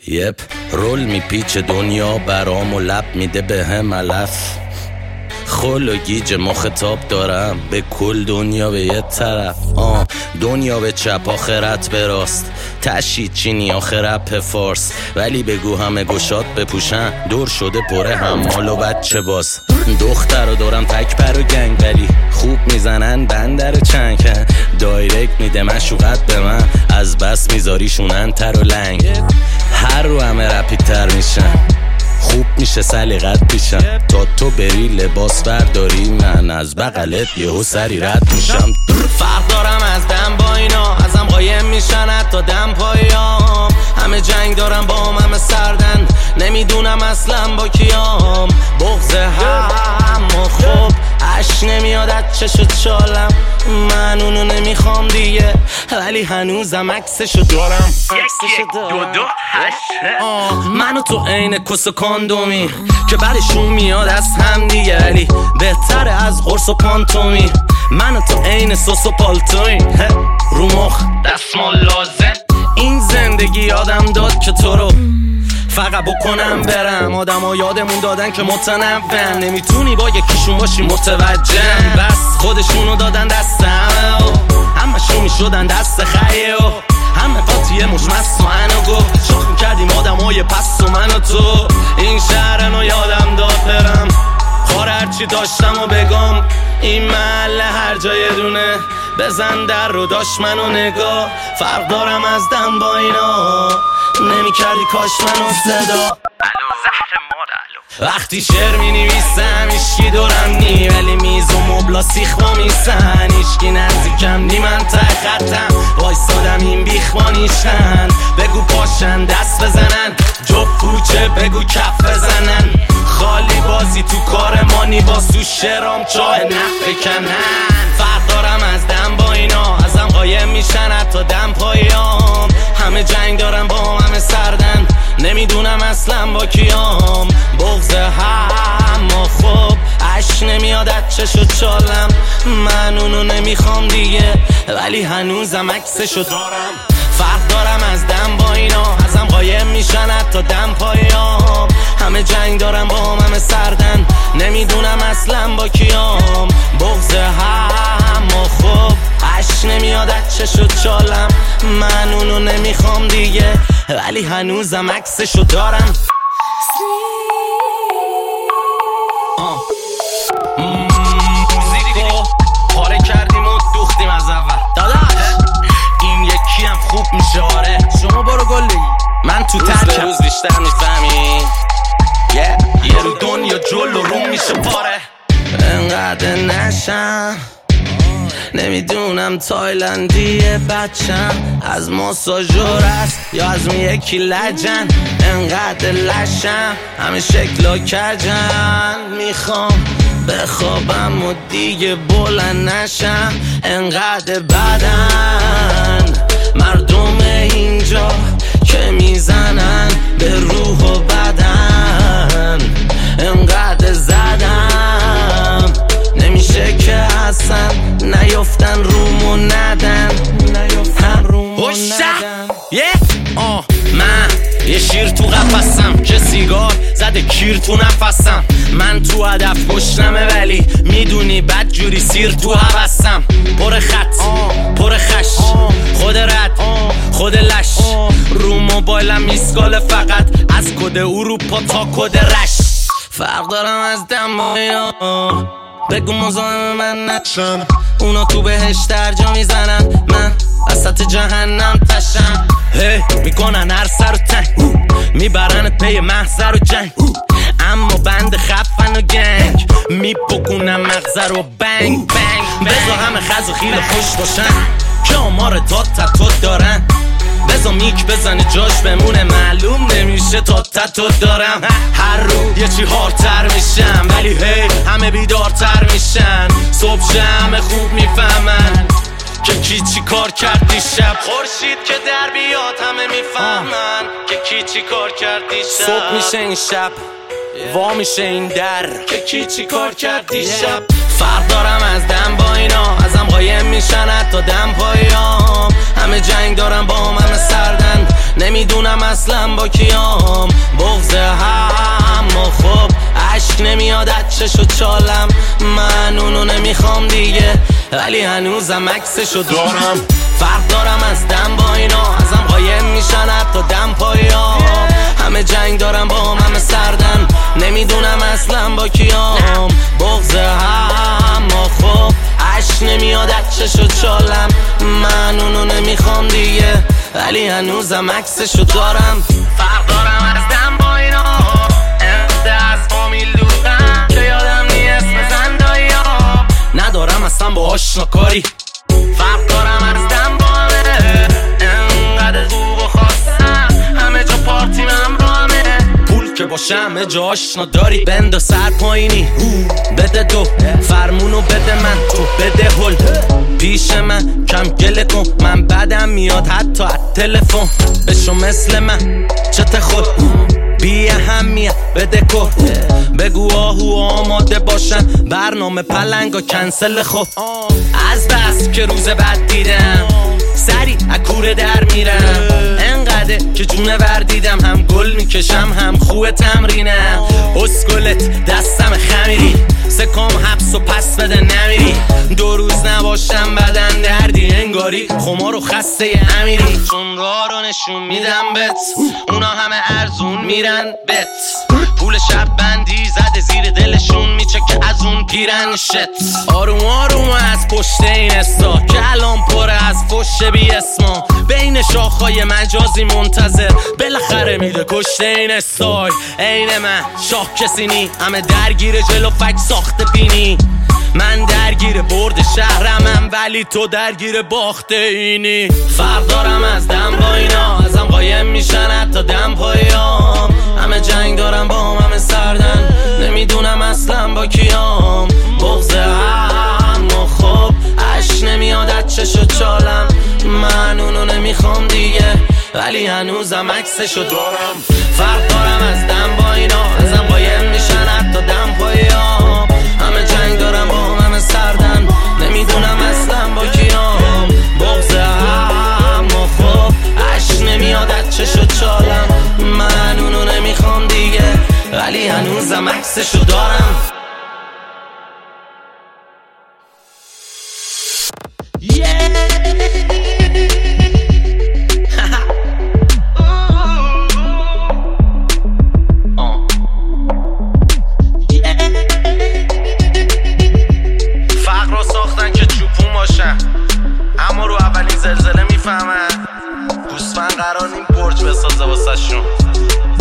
یپ رول میپیچه دنیا برام و لب میده به هم علف خل و گیج مخاطب دارم به کل دنیا به یه طرف دنیا به چپ آخرت به راست تشید چینی آخرت فارس ولی بگو همه گشاد بپوشن دور شده پره همال و بچه باز دختر رو دارم تک پر و گنگ ولی خوب میزنن بندر چنگ دایرکت میده مشوقت به من از بس میذاریشونن تر و لنگ هر رو همه رپیدتر میشن خوب میشه سلیقت پیشم تا تو بری لباس برداری من از بغلت یهو سری رد میشم فرق دارم از دم با اینا ازم قایم میشن حتی دم پایام همه جنگ دارم با همه سردن نمیدونم اصلا با کیام بغض هم و خوب عشق نمیاد از چشو چالم من اونو نمیخوام دیگه ولی هنوزم عکسشو دارم منو تو عین کس و کاندومی که بعدشون میاد از هم دیگه ولی بهتره از قرص و پانتومی منو تو عین سوس و پالتوی رو مخ دستمال لازم این زندگی یادم داد که تو رو فقط بکنم برم آدم ها یادمون دادن که متنوعن نمیتونی با یکیشون باشی متوجه بس خودشونو دادن دست همه شون میشدن دست خیه همه قاطیه مشمست و منو گفت شخ میکردیم آدم های پس و من و تو این شهرنو یادم داد برم خار هرچی داشتم و بگم این محله هر جای دونه بزن در رو داشت منو نگاه فرق دارم از دم با اینا نمی کردی کاش منو صدا وقتی شعر می نویسم ایشکی دورم نی ولی میز و مبلا سیخ با میسن ایشکی نزدیکم نی من ته خطم وایستادم این بیخ با نیشن بگو پاشن دست بزنن جب پوچه بگو کف بزنن خالی بازی تو کار مانی با سو شرام چاه نف بکنن فرق دارم از دم با اینا ازم قایم میشن حتی دم پایام همه جنگ دارم با همه سردن نمیدونم اصلا با کیام بغض هم و خوب عشق نمیاد از چشو چالم من اونو نمیخوام دیگه ولی هنوزم عکسشو دارم فرق دارم از دم با اینا ازم قایم میشن حتی دم پایام همه جنگ دارم با همه سردن نمیدونم اصلا با کیام بغض هم و خوب عشق نمیاد از چشو چالم من اونو نمیخوام دیگه ولی هنوزم عکسشو دارم موزیکو پاره کردیم و دوختیم از اول دادا این یکی هم خوب میشه آره شما برو گلی من تو ترکم روز بیشتر میفهمی یه رو دنیا جلو روم میشه پاره انقدر نشم نمیدونم تایلندیه بچم از ماساژور است یا از اون یکی لجن انقدر لشم همه شکلا کجن میخوام بخوابم و دیگه بلند نشم انقدر بدن مردم اینجا که میزنن به روح و بدن انقدر زدم نمیشه که اصلا نیفتن رومو ندن من یه شیر تو قفسم که سیگار زده کیر تو نفسم من تو هدف گشنمه ولی میدونی بد جوری سیر تو حوثم پر خط پر خش خود رد خود لش رو موبایلم میسکاله فقط از کد اروپا تا کد رش فرق دارم از دمایا بگو مزاحم من نشم اونا تو بهش درجا میزنن من وسط جهنم تشم میکنن هر سر و تنگ میبرنت پی محضر و جنگ اما بند خفن و گنگ میپکونم مغزه رو بنگ بنگ بزا همه خز و خیل خوش باشن که آمار داد تتو دارن بزا میک بزنه جاش بمونه معلوم نمیشه تا تتو دارم هر رو یه چی هارتر میشم ولی همه بیدارتر میشن صبح همه خوب میفهمن که کی چی کار کرد دیشب خورشید که در بیاد همه میفهمن که کی چی کار کرد دیشب صبح میشه این شب وا میشه این در که کی چی کار کرد دیشب فرق دارم از دم با اینا ازم قایم میشن حتی دم پایام همه جنگ دارم با همه سردن نمیدونم اصلا با کیام. بغضه اما خب عشق نمیاد از چشو چالم. من اونو نمیخوام دیگه ولی هنوزم عکسشو دارم. فرق دارم از دم با اینا، ازم قایم میشن حتی دم پایام. همه جنگ دارم با همه سردن، نمیدونم اصلا با کیام. بغضه اما خب عشق نمیاد از چشو چالم. من اونو نمیخوام دیگه ولی هنوزم عکسشو دارم. فرق دارم از دم با اینا، انده از فامیل دورم که یادم نیست بزن دایا. ندارم اصلا با آشنا کاری. فرق دارم از دم با همه، انقدر خوب و خواستم همه جا پارتی من با همه. پول که باشه همه جا آشنا داری. بند سر پایینی بده دو، فرمونو بده من تو بده هل. پیش من کم گله کن، من بدم میاد حتی از تلفن. بشو مثل من چته خود بی اهمیت بده کن. بگو آهو آماده باشن برنامه پلنگا کنسل خب. از بس که روز بعد دیدم سری اکوره در میرم. انقدر که جونه ور دیدم هم گل میکشم هم خوه تمرینم. اسکلت دستم خمیری سکام حبس و پس بده نمیری. 2 روز نباشم بدن دردی انگاری خمار و خسته امیری. چون راه رو نشون میدم بت اونا همه ارزون میرن بت. پول شب بندی زده زیر دلشون میچه که از اون پیرن شت. آروم آروم از پشت این استا که الان پره از فش بی اسما. بین شاخهای مجازی منتظر بالاخره میده کشته این استای. عین من شاه کسی نی، همه درگیر جلو فک ساخته بینی. من درگیر برد شهرمم ولی تو درگیر باخته اینی. فرق دارم از دم با اینا، ازم قایم میشن حتی دم پایام. همه جنگ دارم با همه سردن، نمیدونم اصلا با کیام. بغضه اما خب عشق نمیاد از چشو چالم. من اونو نمیخوام دیگه ولی هنوزم عکسشو دارم. فرق دارم از دم با اینا، ازم قایم میشن حتی دم پایام. همه جنگ دارم با همه سردن، نمیدونم اصلا با کیام. بغضه اما خب عشق نمیاد از چشو چالم. من اونو نمیخوام دیگه ولی هنوزم عکسشو دارم. فقر رو ساختن که چوپون باشن اما رو اولین زلزله میفهمن. گوسفند قرار نیم برج بسازه واسه شون.